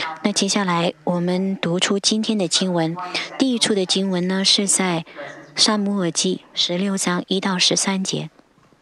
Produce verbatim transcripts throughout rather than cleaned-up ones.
那接下来我们读出今天的经文。第一处的经文呢，是在撒母耳记十六章一到十三节。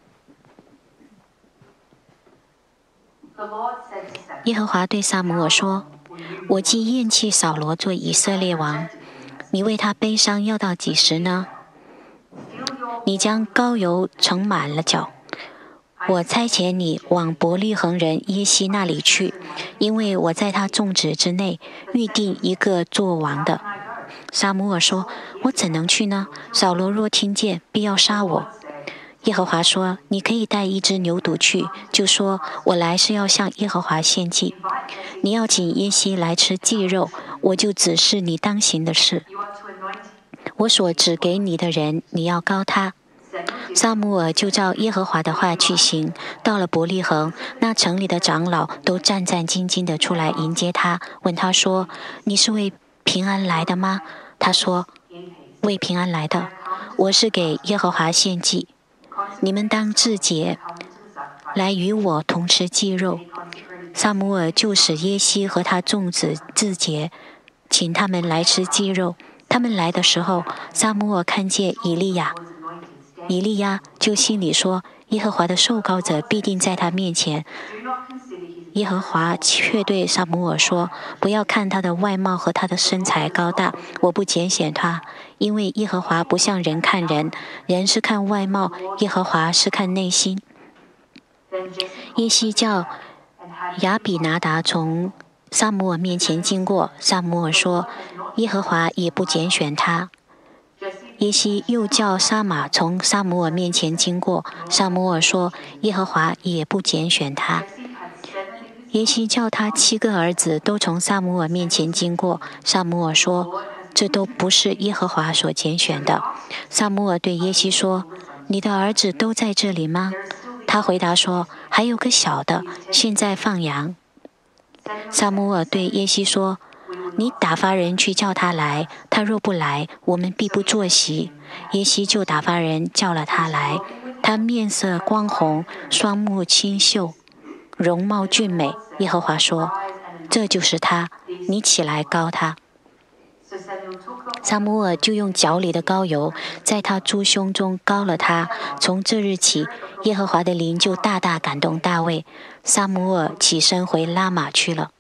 耶和华对撒母耳说：“我既厌弃扫罗做以色列王，你为他悲伤要到几时呢？你将膏油盛满了脚。我差遣你往伯利恒人耶西那里去，因为我在他众子之内预定一个做王的。”撒母耳说：“我怎能去呢？扫罗若听见，必要杀我。”耶和华说：“你可以带一只牛犊去，就说我来是要向耶和华献祭。你要请耶西来吃祭肉，我就指示你当行的事。我所指给你的人，你要膏他。”撒母耳就照耶和华的话去行。到了伯利恒，那城里的长老都战战兢兢地出来迎接他，问他说：“你是为平安来的吗？”他说：“为平安来的。我是给耶和华献祭。你们当自洁，来与我同吃祭肉。”撒母耳就使耶西和他众子自洁，请他们来吃祭肉。他们来的时候，撒母耳看见以利亚，以利亚就心里说：“耶和华的受膏者必定在他面前。”耶和华却对撒母耳说：“不要看他的外貌和他的身材高大，我不拣选他，因为耶和华不像人看人，人是看外貌，耶和华是看内心。”耶西叫亚比拿达从撒母耳面前经过，撒母耳说：“耶和华也不拣选他。”耶西又叫沙马从撒母耳面前经过，撒母耳说：“耶和华也不拣选他。”耶西叫他七个儿子都从撒母耳面前经过，撒母耳说：“这都不是耶和华所拣选的。”撒母耳对耶西说：“你的儿子都在这里吗？”他回答说：“还有个小的，现在放羊。”撒母耳对耶西说：“你打发人去叫他来，他若不来，我们必不坐席。”耶西就打发人叫了他来，他面色光红，双目清秀，容貌俊美。耶和华说：“这就是他，你起来膏他。”撒母耳就用脚里的膏油在他猪胸中膏了他。从这日起，耶和华的灵就大大感动大卫。撒母耳起身回拉玛去了。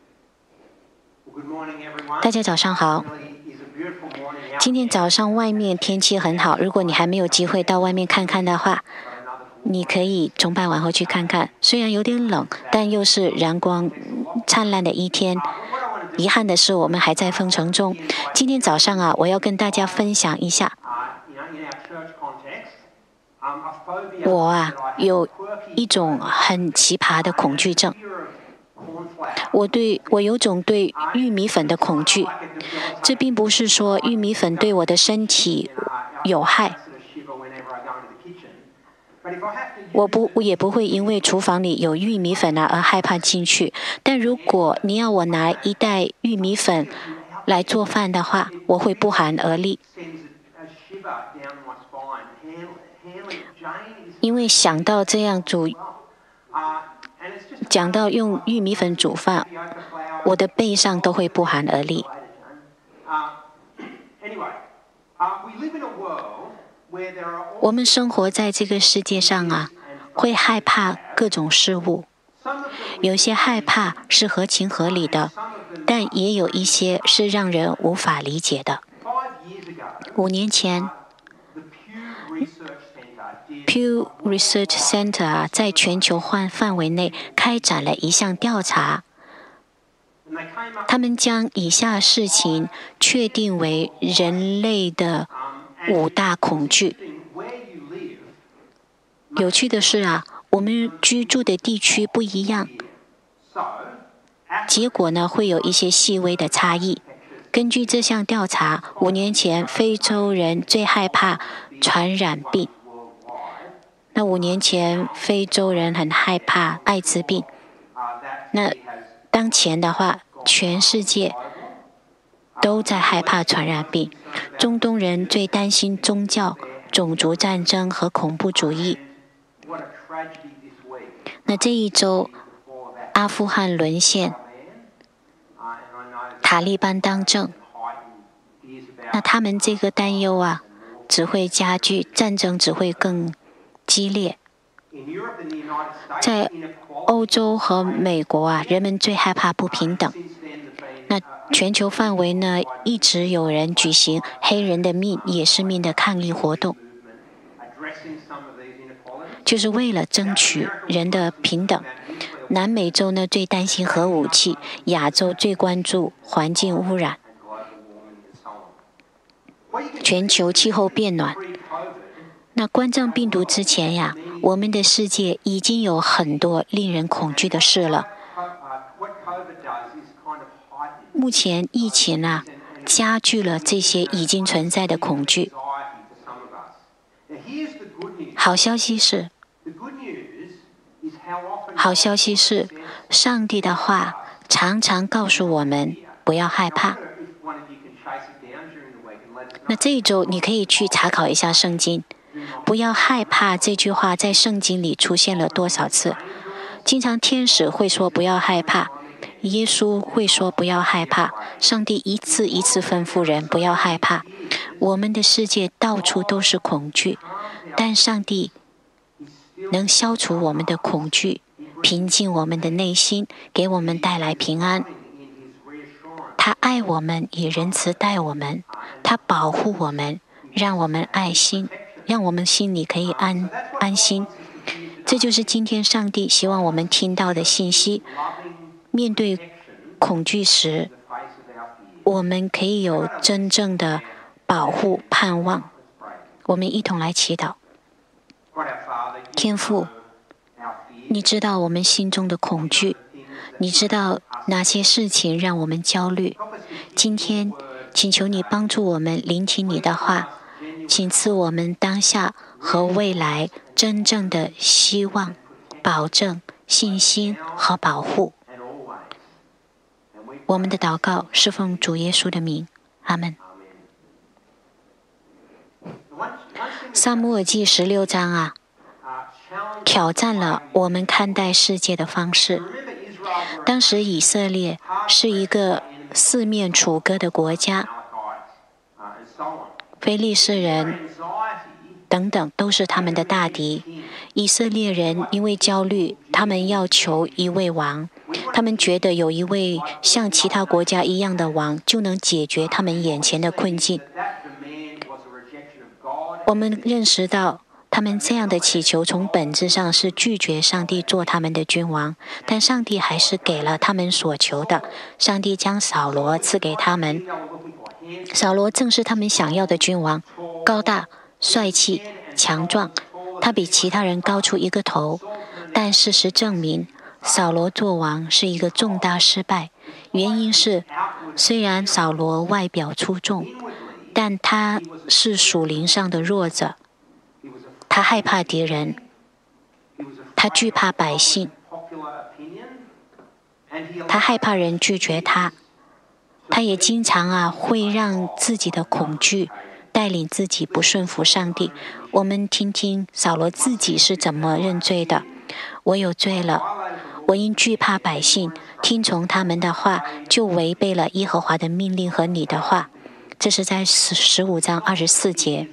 大家早上好。今天早上外面天气很好，如果你还没有机会到外面看看的话，你可以崇拜完后去看看。虽然有点冷，但又是阳光灿烂的一天。遗憾的是，我们还在封城中。今天早上啊，我要跟大家分享一下，我啊有一种很奇葩的恐惧症。我对我有种对玉米粉的恐惧，这并不是说玉米粉对我的身体有害。我不我也不会因为厨房里有玉米粉啊而害怕进去。但如果你要我拿一袋玉米粉来做饭的话，我会不寒而栗。因为想到这样煮，讲到用玉米粉煮饭，我的背上都会不寒而栗。我们生活在这个世界上啊，会害怕各种事物。有些害怕是合情合理的，但也有一些是让人无法理解的。五年前 Pew Research Center 啊，在全球范范围内开展了一项调查。他们将以下事情确定为人类的五大恐惧。有趣的是啊，我们居住的地区不一样，结果呢会有一些细微的差异。根据这项调查，五年前非洲人最害怕传染病。那五年前非洲人很害怕艾滋病。那当前的话，全世界都在害怕传染病。中东人最担心宗教、种族战争和恐怖主义。那这一周，阿富汗沦陷， 塔利班当政，那他们这个担忧啊，只会加剧，战争只会更激烈。在欧洲和美国啊，人们最害怕不平等。那全球范围呢，一直有人举行黑人的命也是命的抗议活动，就是为了争取人的平等。南美洲呢，最担心核武器；亚洲最关注环境污染。全球气候变暖。那冠状病毒之前呀，我们的世界已经有很多令人恐惧的事了。目前疫情啊，加剧了这些已经存在的恐惧。好消息是，好消息是，上帝的话常常告诉我们不要害怕。那这一周你可以去查考一下圣经。不要害怕这句话在圣经里出现了多少次？经常天使会说不要害怕，耶稣会说不要害怕，上帝一次一次吩咐人不要害怕。我们的世界到处都是恐惧，但上帝能消除我们的恐惧，平静我们的内心，给我们带来平安。他爱我们，以仁慈待我们，他保护我们，让我们爱心。让我们心里可以安安心，这就是今天上帝希望我们听到的信息。面对恐惧时，我们可以有真正的保护盼望。我们一同来祈祷。天父，你知道我们心中的恐惧，你知道哪些事情让我们焦虑。今天，请求你帮助我们聆听你的话。请赐我们当下和未来真正的希望、保证、信心和保护。我们的祷告是奉主耶稣的名，阿们。撒母耳记十六章啊，挑战了我们看待世界的方式。当时以色列是一个四面楚歌的国家。非利士人等等都是他们的大敌。以色列人因为焦虑，他们要求一位王，他们觉得有一位像其他国家一样的王就能解决他们眼前的困境。我们认识到他们这样的祈求从本质上是拒绝上帝做他们的君王，但上帝还是给了他们所求的。上帝将扫罗赐给他们。扫罗正是他们想要的君王，高大、帅气、强壮，他比其他人高出一个头。但事实证明，扫罗做王是一个重大失败。原因是，虽然扫罗外表出众，但他是属灵上的弱者。他害怕敌人，他惧怕百姓，他害怕人拒绝他。他也经常啊会让自己的恐惧带领自己不顺服上帝。我们听听扫罗自己是怎么认罪的：我有罪了，我因惧怕百姓，听从他们的话，就违背了耶和华的命令和你的话。这是在十五章二十四节。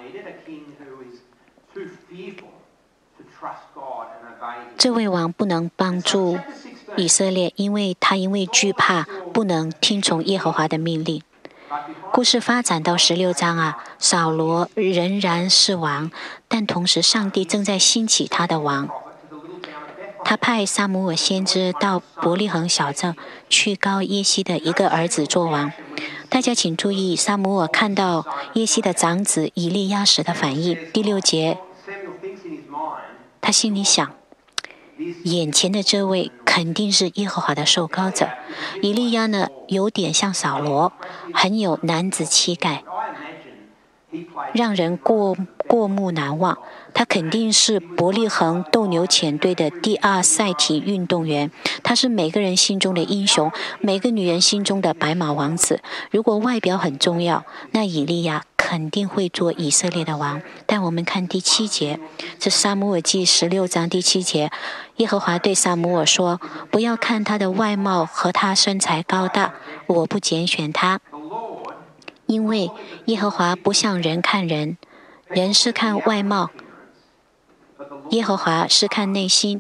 这位王不能帮助以色列，因为他因为惧怕不能听从耶和华的命令。故事发展到十六章啊，扫罗仍然是王，但同时上帝正在兴起他的王。他派撒母耳先知到伯利恒小镇去膏耶西的一个儿子做王。大家请注意，撒母耳看到耶西的长子以利亚时的反应。第六节，他心里想，眼前的这位肯定是耶和华的受膏者。以利亚呢，有点像扫罗，很有男子气概，让人过过目难忘。他肯定是伯利恒斗牛犬队的第二赛艇运动员，他是每个人心中的英雄，每个女人心中的白马王子。如果外表很重要，那以利亚可肯定会做以色列的王。但我们看第七节，这撒母耳记十六章第七节，耶和华对撒母耳说：不要看他的外貌和他身材高大，我不拣选他，因为耶和华不像人看人，人是看外貌，耶和华是看内心。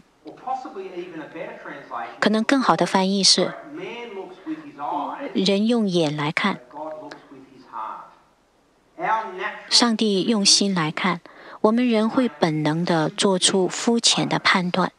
可能更好的翻译是，人用眼来看，上帝用心来看。我们人会本能地做出肤浅的判断，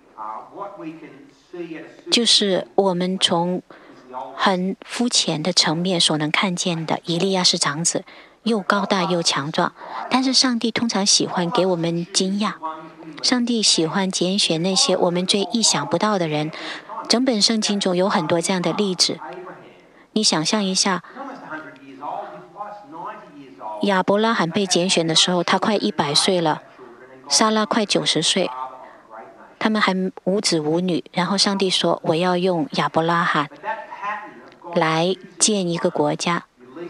就是我们从很肤浅的层面所能看见的。以利亚是长子，又高大又强壮，但是上帝通常喜欢给我们惊讶，上帝喜欢拣选那些我们最意想不到的人。整本圣经中有很多这样的例子。你想象一下，亚伯拉罕被拣选的时候，他快一百岁了，撒拉快九十岁，他们还无子无女。然后上帝说：我要用亚伯拉罕来建一个国家。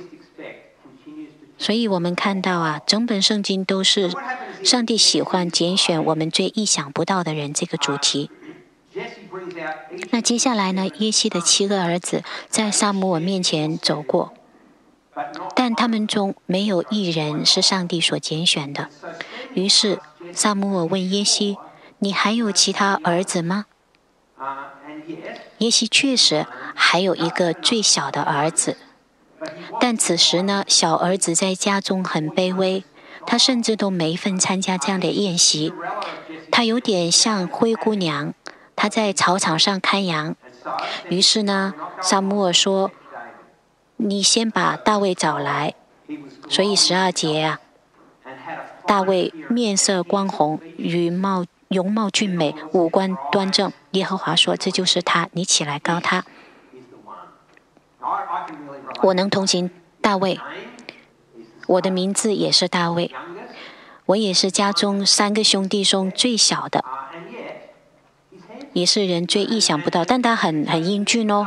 所以我们看到啊，整本圣经都是上帝喜欢拣选我们最意想不到的人这个主题。那接下来呢，耶西的七个儿子在撒母耳面前走过，但他们中没有一人是上帝所拣选的。于是撒母耳问耶西：你还有其他儿子吗？耶西确实还有一个最小的儿子，但此时呢，小儿子在家中很卑微，他甚至都没份参加这样的宴席。他有点像灰姑娘，他在草场上看羊。于是呢，撒母耳说：你先把大卫找来。所以十二节啊，大卫面色光红，容貌容貌俊美，五官端正。耶和华说：这就是他，你起来膏他。我能同情大卫，我的名字也是大卫，我也是家中三个兄弟中最小的，也是人最意想不到，但他很很英俊哦。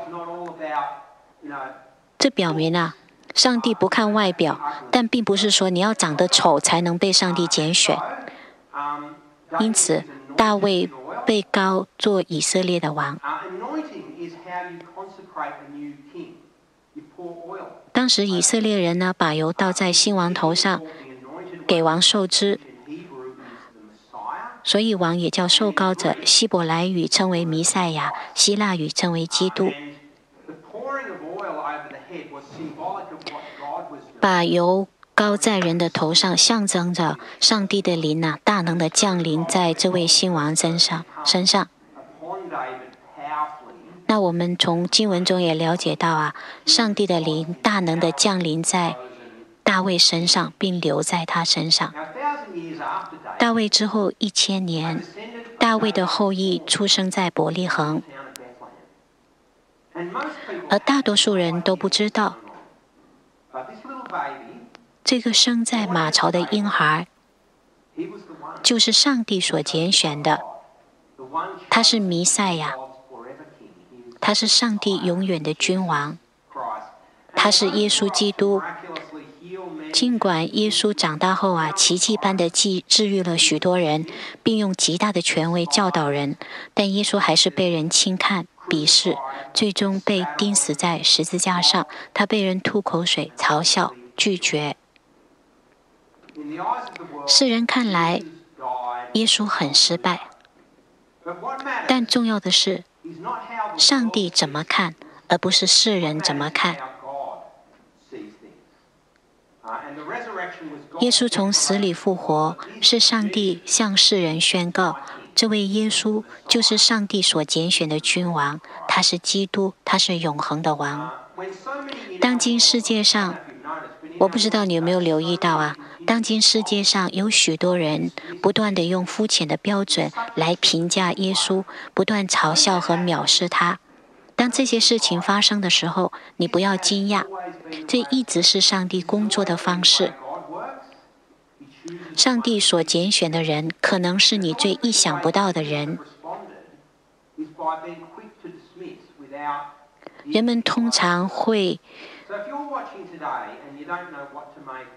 这表明啊，上帝不看外表，但并不是说你要长得丑才能被上帝拣选。因此大卫被膏做以色列的王。当时以色列人呢，把油倒在新王头上，给王受脂，所以王也叫受膏者。希伯来语称为弥赛亚，希腊语称为基督。把油膏在人的头上，象征着上帝的灵啊，大能的降临在这位新王身上身上。那我们从经文中也了解到啊，上帝的灵大能的降临在大卫身上，并留在他身上。大卫之后一千年，大卫的后裔出生在伯利恒，而大多数人都不知道，这个生在马槽的婴孩就是上帝所拣选的，他是弥赛亚，他是上帝永远的君王，他是耶稣基督。尽管耶稣长大后啊，奇迹般的治愈了许多人，并用极大的权威教导人，但耶稣还是被人轻看、鄙视，最终被钉死在十字架上。他被人吐口水、嘲笑、拒绝。世人看来，耶稣很失败，但重要的是，上帝怎么看，而不是世人怎么看。耶稣从死里复活，是上帝向世人宣告，这位耶稣就是上帝所拣选的君王，他是基督，他是永恒的王。当今世界上，我不知道你有没有留意到啊，当今世界上有许多人不断地用肤浅的标准来评价耶稣，不断嘲笑和藐视他。当这些事情发生的时候，你不要惊讶，这一直是上帝工作的方式。上帝所拣选的人，可能是你最意想不到的人。人们通常会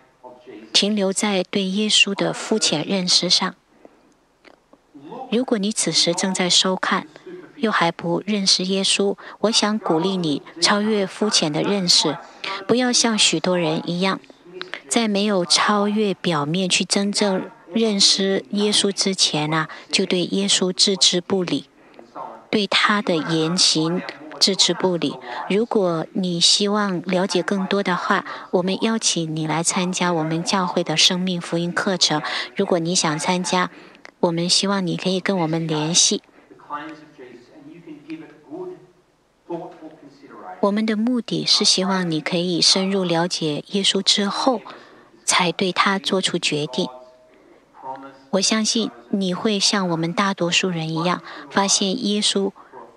停留在对耶稣的肤浅认识上。如果你此时正在收看，又还不认识耶稣，我想鼓励你超越肤浅的认识，不要像许多人一样，在没有超越表面去真正认识耶稣之前啊，就对耶稣置之不理，对他的言行置之不理。如果你希望了解更多的话，我们邀请你来参加我们教会的生命福音课程。如果你想参加，我们希望你可以跟我们联系。我们的目的是希望你可以深入了解耶稣之后，才对他做出决定。我相信你会像我们大多数人一样，发现耶稣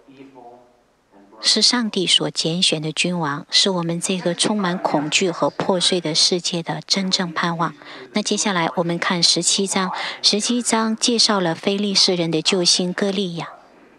是上帝所拣选的君王，是我们这个充满恐惧和破碎的世界的真正盼望。那接下来我们看十七章，十七章介绍了非利士人的救星歌利亚。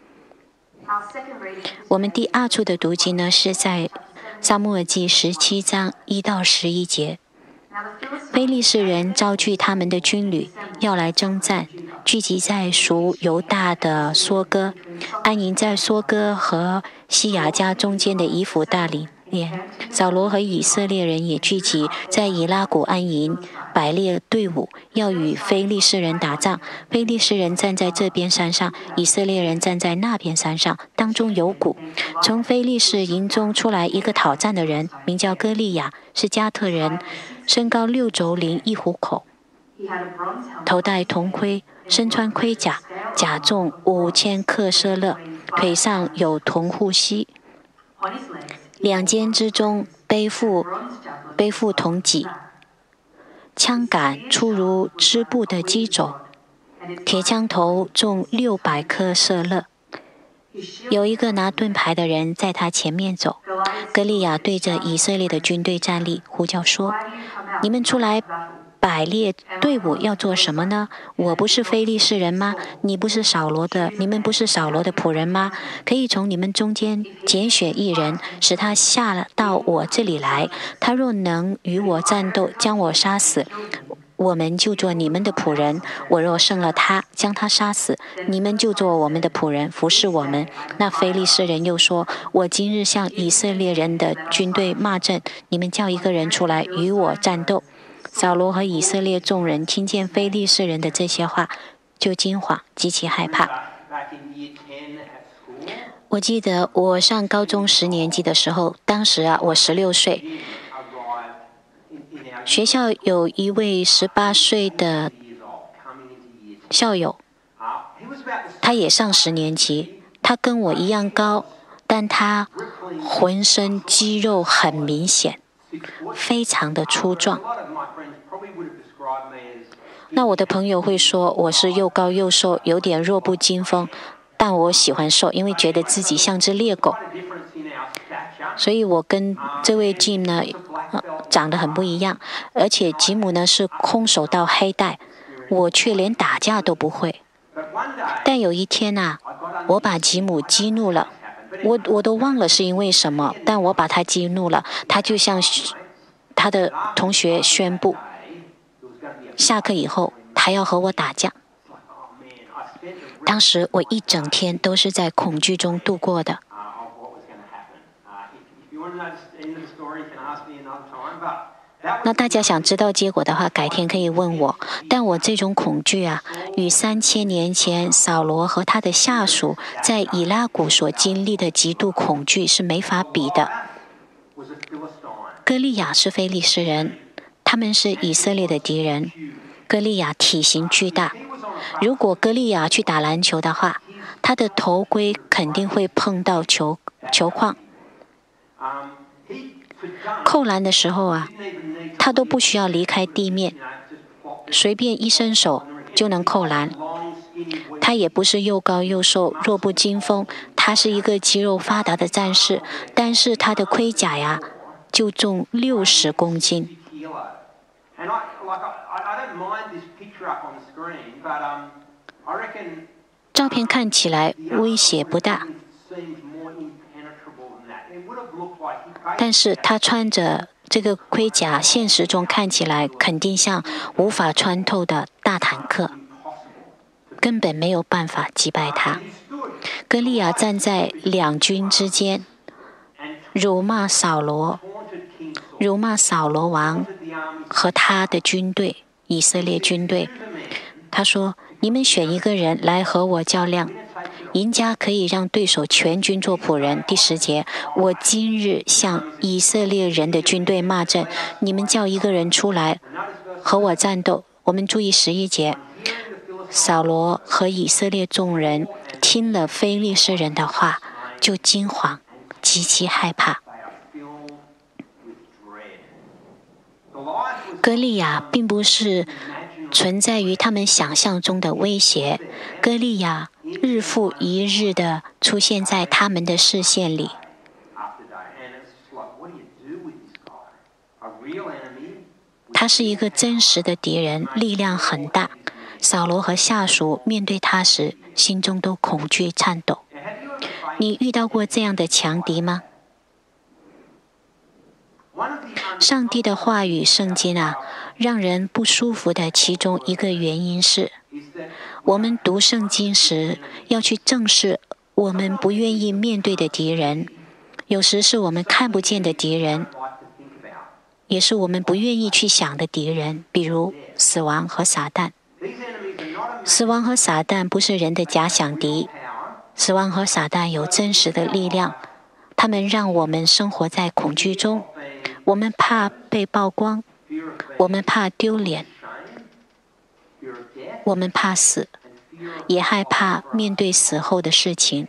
我们第二处的读经呢，是在撒母耳记十七章一到十一节。非利士人招聚他们的军旅，要来征战，聚集在属犹大的梭哥，安营在梭哥和西雅家中间的以弗大里面。扫罗和以色列人也聚集在以拉谷安营，摆列队伍，要与非利士人打仗。非利士人站在这边山上，以色列人站在那边山上，当中有谷。从非利士营中出来一个讨战的人，名叫歌利亚，是加特人，身高六肘零一虎口，头戴铜盔，身穿盔甲，甲重五千克舍勒，腿上有铜护膝，两肩之中背负背负铜戟，枪杆粗如织布的机轴，铁枪头重六百克舍勒。有一个拿盾牌的人在他前面走。歌利亚对着以色列的军队站立，呼叫说：“你们出来摆列队伍要做什么呢？我不是非利士人吗？你不是扫罗的，你们不是扫罗的仆人吗？可以从你们中间拣选一人，使他下到我这里来。他若能与我战斗，将我杀死，我们就做你们的仆人；我若胜了他，将他杀死，你们就做我们的仆人，服侍我们。”那非利士人又说：“我今日向以色列人的军队骂阵，你们叫一个人出来与我战斗。”扫罗和以色列众人听见非利士人的这些话，就惊惶，极其害怕。我记得我上高中十年级的时候，当时啊，我十六岁。学校有一位十八岁的校友，他也上十年级，他跟我一样高，但他浑身肌肉很明显，非常的粗壮。那我的朋友会说我是又高又瘦，有点弱不禁风，但我喜欢瘦，因为觉得自己像只猎狗。所以我跟这位 Jim 呢、呃、长得很不一样，而且吉姆呢是空手道黑带，我却连打架都不会。但有一天啊，我把吉姆激怒了，我我都忘了是因为什么，但我把他激怒了，他就向他的同学宣布，下课以后他要和我打架。当时我一整天都是在恐惧中度过的。那大家想知道结果的话，改天可以问我。但我这种恐惧啊，与三千年前扫罗和他的下属在以拉谷所经历的极度恐惧是没法比的。歌利亚是非利士人，他们是以色列的敌人。歌利亚体型巨大，如果歌利亚去打篮球的话，他的头盔肯定会碰到球球框。扣篮的时候啊，他都不需要离开地面，随便一伸手就能扣篮。他也不是又高又瘦、弱不禁风，他是一个肌肉发达的战士，但是他的盔甲呀，就重六十公斤。照片看起来威胁不大， 但是他穿着这个盔甲，现实中看起来肯定像无法穿透的大坦克，根本没有办法击败他。歌利亚站在两军之间，辱骂扫罗，辱骂扫罗王和他的军队，以色列军队。他说：“你们选一个人来和我较量，赢家可以让对手全军做仆人。”第十节，我今日向以色列人的军队骂阵，你们叫一个人出来和我战斗。我们注意十一节，扫罗和以色列众人听了非利士人的话，就惊惶，极其害怕。歌利亚并不是存在于他们想象中的威胁，歌利亚日复一日地出现在他们的视线里。他是一个真实的敌人，力量很大。扫罗和下属面对他时，心中都恐惧颤抖。你遇到过这样的强敌吗？上帝的话语圣经啊，让人不舒服的其中一个原因是，我们读圣经时要去正视我们不愿意面对的敌人，有时是我们看不见的敌人，也是我们不愿意去想的敌人，比如死亡和撒旦。死亡和撒旦不是人的假想敌，死亡和撒旦有真实的力量，他们让我们生活在恐惧中。我们怕被曝光，我们怕丢脸，我们怕死，也害怕面对死后的事情。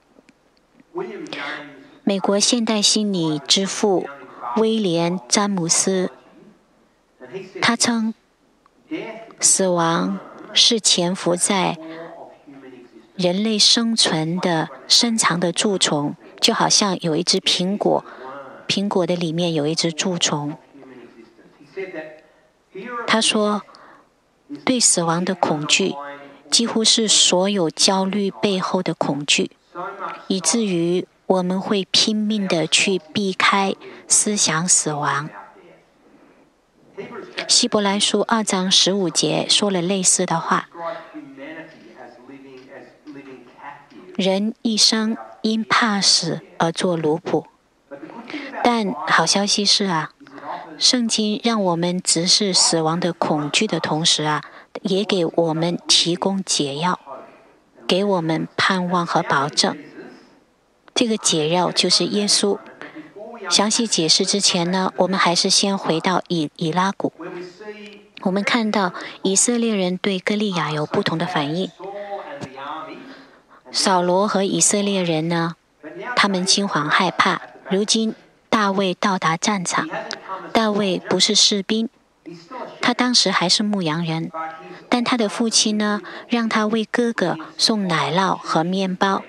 美国现代心理之父威廉·詹姆斯，他称死亡是潜伏在人类生存的深藏的蛀虫，就好像有一只苹果，苹果的里面有一只蛀虫。他说，对死亡的恐惧几乎是所有焦虑背后的恐惧，以至于我们会拼命地去避开思想死亡。希伯来书二章十五节说了类似的话，人一生因怕死而做奴仆。但好消息是啊，圣经让我们直视死亡的恐惧的同时啊，也给我们提供解药，给我们盼望和保证。这个解药就是耶稣。详细解释之前呢，我们还是先回到以以拉谷。我们看到以色列人对歌利亚有不同的反应。扫罗和以色列人呢，他们惊惶害怕。如今大卫到达战场，大卫不是士兵，他当时还是牧羊人，但他的父亲呢，让他为哥哥送奶酪和面包。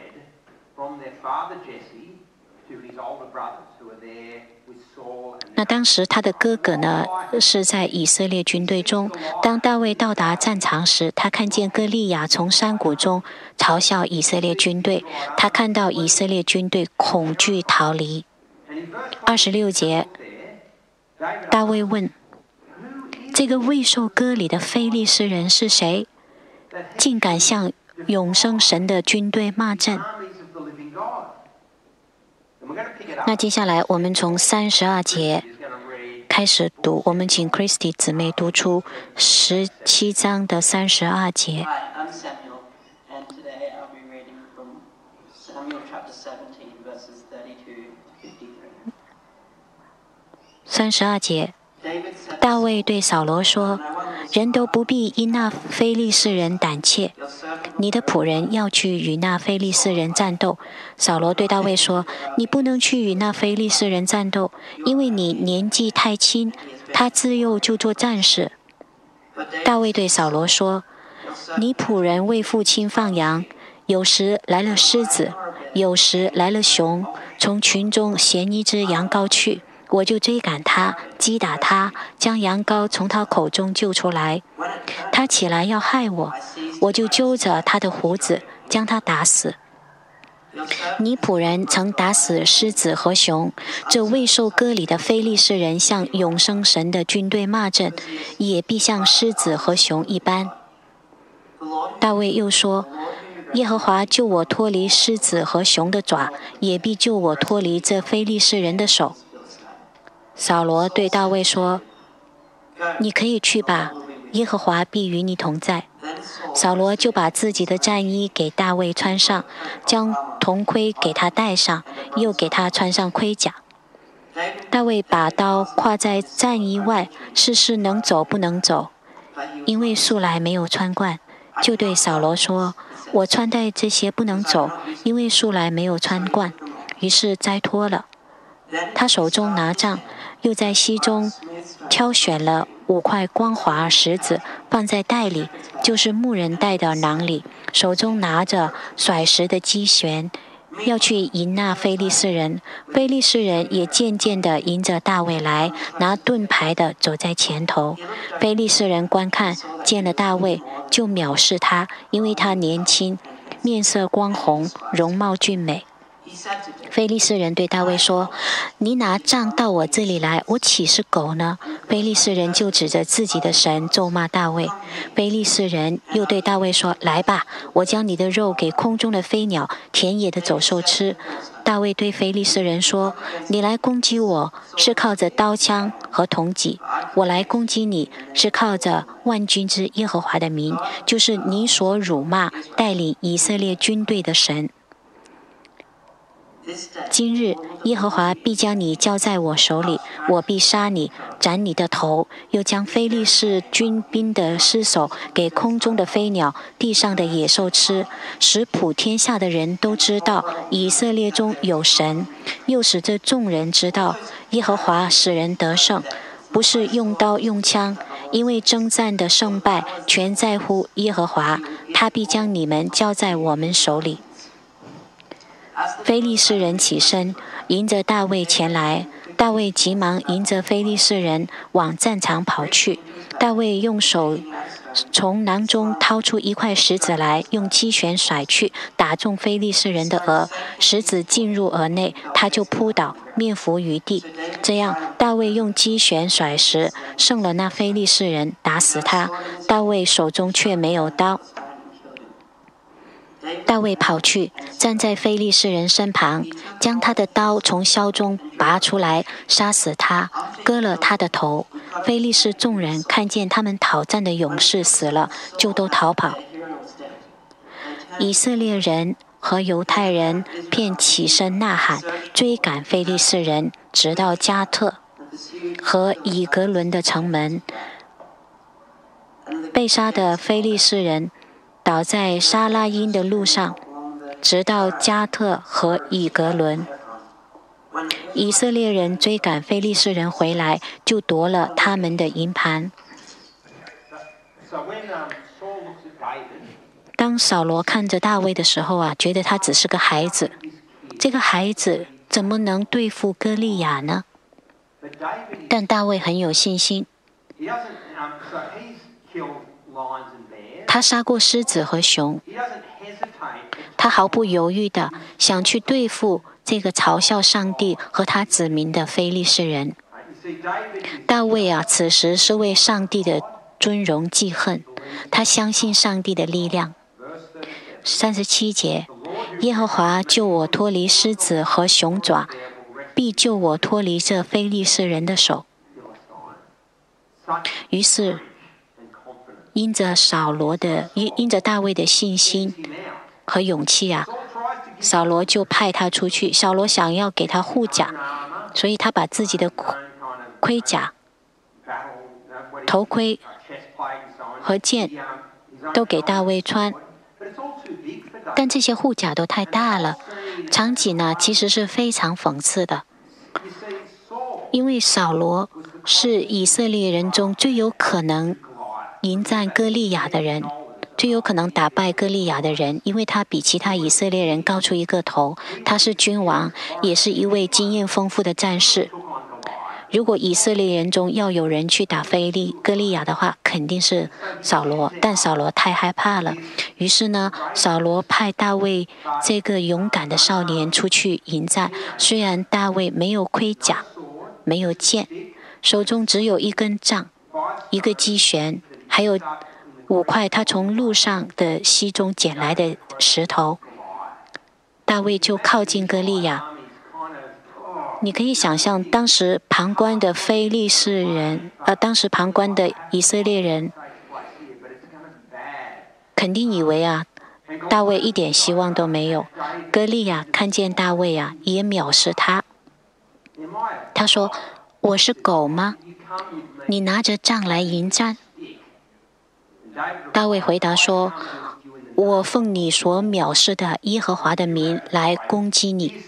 那当时他的哥哥呢，是在以色列军队中。当大卫到达战场时，他看见歌利亚从山谷中嘲笑以色列军队，他看到以色列军队恐惧逃离。二十六节，大卫问：这个未受割礼的非利士人是谁？竟敢向永生神的军队骂阵？那接下来我们从三十二节开始读，我们请 Christy 姊妹读出十七章的三十二节。三十二节，大卫对扫罗说：人都不必因那非利士人胆怯，你的仆人要去与那非利士人战斗。扫罗对大卫说：你不能去与那非利士人战斗，因为你年纪太轻，他自幼就做战士。大卫对扫罗说：你仆人为父亲放羊，有时来了狮子，有时来了熊，从群中衔一只羊羔去，我就追赶他，击打他，将羊羔从他口中救出来。他起来要害我，我就揪着他的胡子，将他打死。 你仆人曾打死狮子和熊，这未受割礼的非利士人向永生神的军队骂阵，也必像狮子和熊一般。”大卫又说：“耶和华救我脱离狮子和熊的爪，也必救我脱离这非利士人的手。”扫罗对大卫说：“你可以去吧，耶和华必与你同在。”扫罗就把自己的战衣给大卫穿上，将铜盔给他戴上，又给他穿上盔甲。大卫把刀挎在战衣外，试试能走不能走，因为素来没有穿惯，就对扫罗说：“我穿戴这些不能走，因为素来没有穿惯。”于是摘脱了。他手中拿杖，又在溪中挑选了五块光滑石子，放在袋里，就是牧人带的囊里，手中拿着甩石的机旋，要去迎那非利士人。非利士人也渐渐地迎着大卫来，拿盾牌的走在前头。非利士人观看，见了大卫，就藐视他，因为他年轻，面色光红，容貌俊美。非利士人对大卫说：“你拿杖到我这里来，我岂是狗呢？”非利士人就指着自己的神咒骂大卫。非利士人又对大卫说：“来吧，我将你的肉给空中的飞鸟、田野的走兽吃。”大卫对非利士人说：“你来攻击我，是靠着刀枪和铜戟；我来攻击你，是靠着万军之耶和华的名，就是你所辱骂带领以色列军队的神。今日耶和华必将你交在我手里，我必杀你，斩你的头，又将非利士军兵的尸首给空中的飞鸟、地上的野兽吃，使普天下的人都知道以色列中有神，又使这众人知道耶和华使人得胜，不是用刀用枪，因为征战的胜败全在乎耶和华，他必将你们交在我们手里。”非利士人起身，迎着大卫前来。大卫急忙迎着非利士人往战场跑去。大卫用手从囊中掏出一块石子来，用机旋甩去，打中非利士人的额，石子进入额内，他就扑倒，面伏于地。这样，大卫用机旋甩石，胜了那非利士人，打死他。大卫手中却没有刀。大卫跑去，站在非利士人身旁，将他的刀从鞘中拔出来，杀死他，割了他的头。非利士众人看见他们讨战的勇士死了，就都逃跑。以色列人和犹太人便起身呐喊，追赶非利士人，直到加特和以格伦的城门。被杀的非利士人倒在沙拉因的路上，直到加特和以格伦。以色列人追赶非利士人回来，就夺了他们的营盘。当扫罗看着大卫的时候啊，觉得他只是个孩子，这个孩子怎么能对付歌利亚呢？但大卫很有信心，他杀过狮子和熊，他毫不犹豫地想去对付这个嘲笑上帝和他子民的非利士人。大卫啊，此时是为上帝的尊荣记恨，他相信上帝的力量。三十七节，耶和华救我脱离狮子和熊爪，必救我脱离这非利士人的手。于是因着扫罗的因因着大卫的信心和勇气啊，扫罗就派他出去。扫罗想要给他护甲，所以他把自己的盔甲、头盔和剑都给大卫穿。但这些护甲都太大了，场景呢其实是非常讽刺的，因为扫罗是以色列人中最有可能迎战歌利亚的人，最有可能打败歌利亚的人，因为他比其他以色列人高出一个头，他是君王，也是一位经验丰富的战士。 如果以色列人中要有人去打非利歌利亚的话，肯定是扫罗。但扫罗太害怕了，于是呢，扫罗派大卫这个勇敢的少年出去迎战。虽然大卫没有盔甲，没有剑，手中只有一根杖、一个机旋，还有五块他从路上的溪中捡来的石头，大卫就靠近歌利亚。你可以想象，当时旁观的非利士人，呃，当时旁观的以色列人，肯定以为啊，大卫一点希望都没有。歌利亚看见大卫啊，也藐视他。他说：“我是狗吗？你拿着杖来迎战？”大卫回答说：“我奉你所藐视的耶和华的名来攻击你。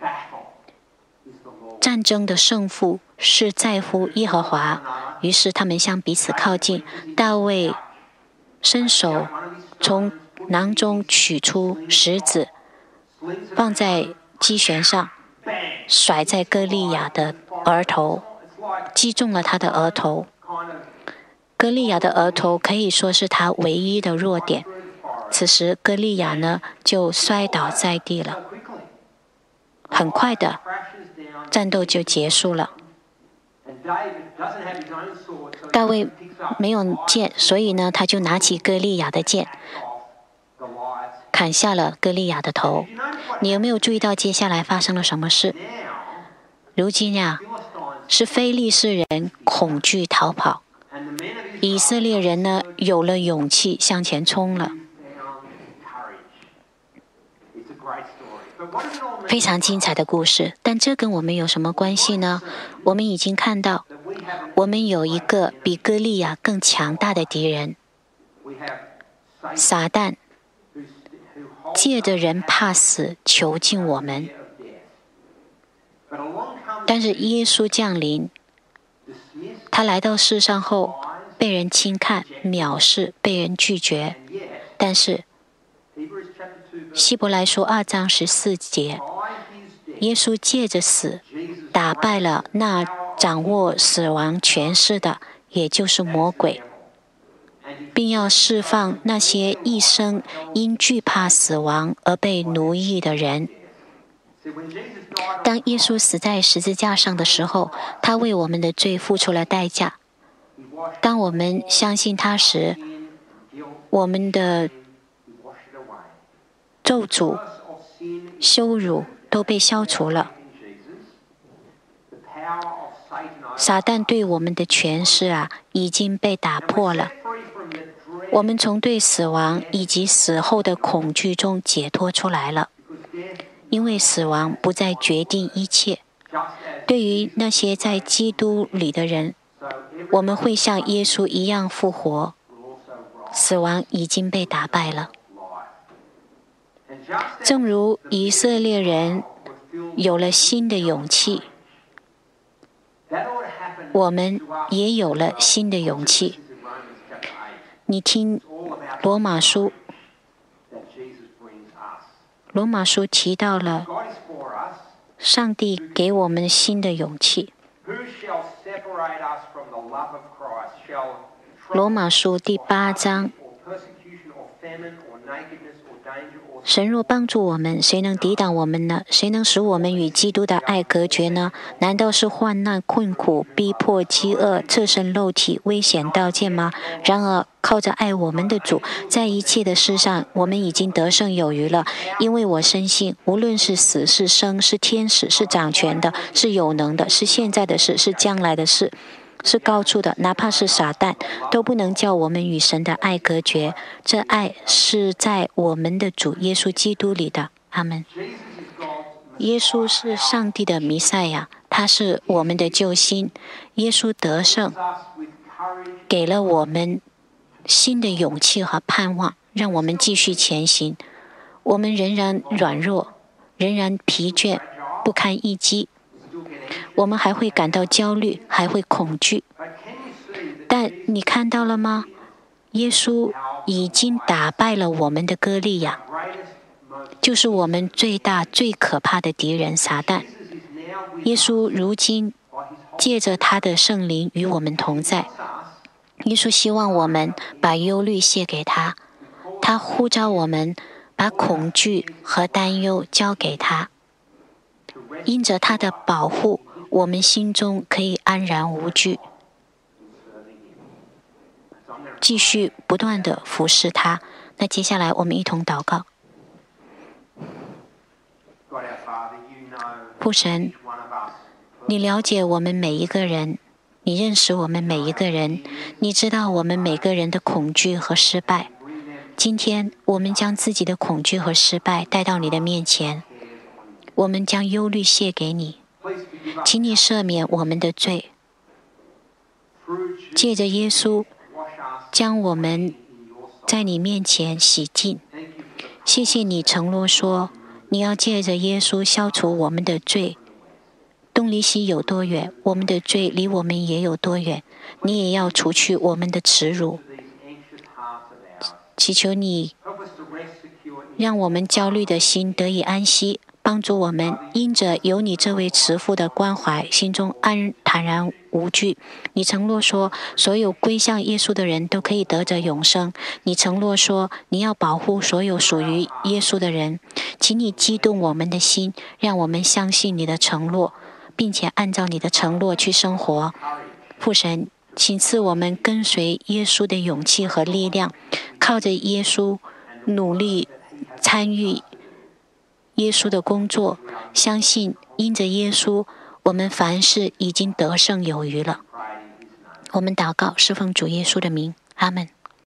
战争的胜负是在乎耶和华。”于是他们向彼此靠近。大卫伸手从囊中取出石子，放在机旋上，甩在歌利亚的额头，击中了他的额头。歌利亚的额头可以说是他唯一的弱点。此时歌利亚呢就摔倒在地了。很快的，战斗就结束了。大卫没有剑，所以呢，他就拿起歌利亚的剑，砍下了歌利亚的头。你有没有注意到接下来发生了什么事？如今呀，是非利士人恐惧逃跑，以色列人呢有了勇气向前冲了。非常精彩的故事，但这跟我们有什么关系呢？我们已经看到，我们有一个比歌利亚更强大的敌人——撒旦，借着人怕死囚禁我们。但是耶稣降临，他来到世上后，被人轻看、藐视，被人拒绝。但是希伯来书二章十四节，耶稣借着死打败了那掌握死亡权势的，也就是魔鬼，并要释放那些一生因惧怕死亡而被奴役的人。当耶稣死在十字架上的时候，他为我们的罪付出了代价。当我们相信他时，我们的咒诅、羞辱都被消除了。撒旦对我们的权势啊，已经被打破了。我们从对死亡以及死后的恐惧中解脱出来了，因为死亡不再决定一切。对于那些在基督里的人，我们会像耶稣一样复活，死亡已经被打败了。正如以色列人有了新的勇气，我们也有了新的勇气。你听罗马书，罗马书提到了上帝给我们新的勇气。罗马书第八章，神若帮助我们，谁能抵挡我们呢？谁能使我们与基督的爱隔绝呢？难道是患难、困苦、逼迫、饥饿、侧身肉体、危险、刀剑吗？然而靠着爱我们的主，在一切的事上，我们已经得胜有余了。因为我深信，无论是死是生，是天使，是掌权的，是有能的，是现在的事，是将来的事，是高处的，哪怕是撒旦，都不能叫我们与神的爱隔绝。这爱是在我们的主耶稣基督里的。阿们。耶稣是上帝的弥赛亚，他是我们的救星。耶稣得胜，给了我们新的勇气和盼望，让我们继续前行。我们仍然软弱，仍然疲倦，不堪一击。我们还会感到焦虑，还会恐惧。但你看到了吗？耶稣已经打败了我们的歌利亚，就是我们最大最可怕的敌人撒旦。耶稣如今借着他的圣灵与我们同在。耶稣希望我们把忧虑卸给他，他呼召我们把恐惧和担忧交给他。因着他的保护，我们心中可以安然无惧，继续不断地服侍他。那接下来我们一同祷告。父神，你了解我们每一个人，你认识我们每一个人，你知道我们每个人的恐惧和失败。今天我们将自己的恐惧和失败带到你的面前，我们将忧虑卸给你，请你赦免我们的罪，借着耶稣将我们在你面前洗净。谢谢你承诺说，你要借着耶稣消除我们的罪。东离西有多远，我们的罪离我们也有多远。你也要除去我们的耻辱。祈求你让我们焦虑的心得以安息，帮助我们因着有你这位慈父的关怀，心中安坦然无惧。你承诺说，所有归向耶稣的人都可以得着永生。你承诺说，你要保护所有属于耶稣的人。请你激动我们的心，让我们相信你的承诺，并且按照你的承诺去生活。父神，请赐我们跟随耶稣的勇气和力量，靠着耶稣努力参与耶稣的工作，相信因着耶稣，我们凡事已经得胜有余了。我们祷告，是奉主耶稣的名，阿们。